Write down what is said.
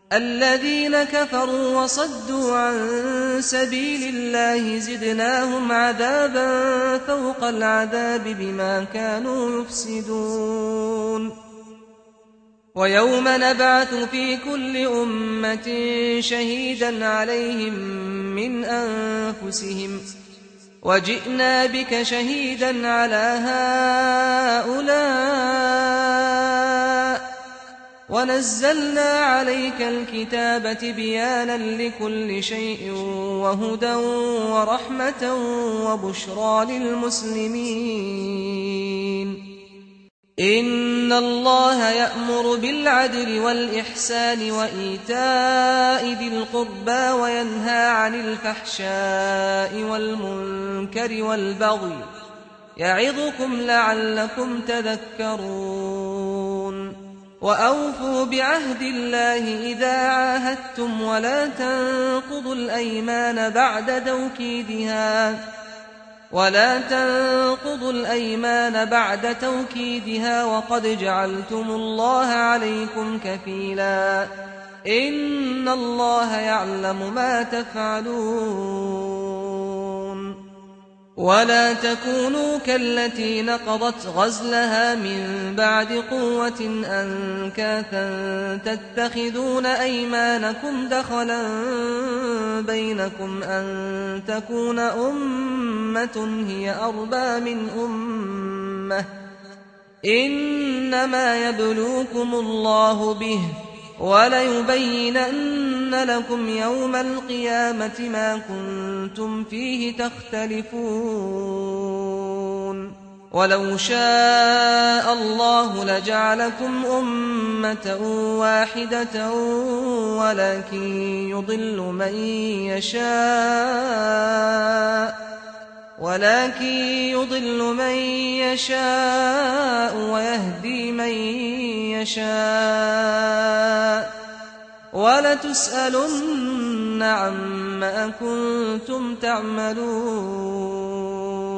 الذين كفروا وصدوا عن سبيل الله زدناهم عذابا فوق العذاب بما كانوا يفسدون ويوم نبعث في كل أمة شهيدا عليهم من أنفسهم وجئنا بك شهيدا على هؤلاء ونزلنا عليك الكتاب تبيانا لكل شيء وهدى ورحمة وبشرى للمسلمين إن الله يأمر بالعدل والإحسان وإيتاء ذي القربى وينهى عن الفحشاء والمنكر والبغي يعظكم لعلكم تذكرون وأوفوا بعهد الله إذا عاهدتم ولا تنقضوا الأيمان بعد توكيدها وقد جعلتم الله عليكم كفيلا إن الله يعلم ما تفعلون ولا تكونوا كالتي نقضت غزلها من بعد قوة أنكاثا تتخذون أيمانكم دخلا بينكم أن تكون أمة هي أربى من أمة إنما يبلوكم الله به وليبينن لكم يوم القيامة ما كنتم فيه تختلفون ولو شاء الله لجعلكم أمة واحدة ولكن يضل من يشاء ويهدي من يشاء ولتسألن عما كنتم تعملون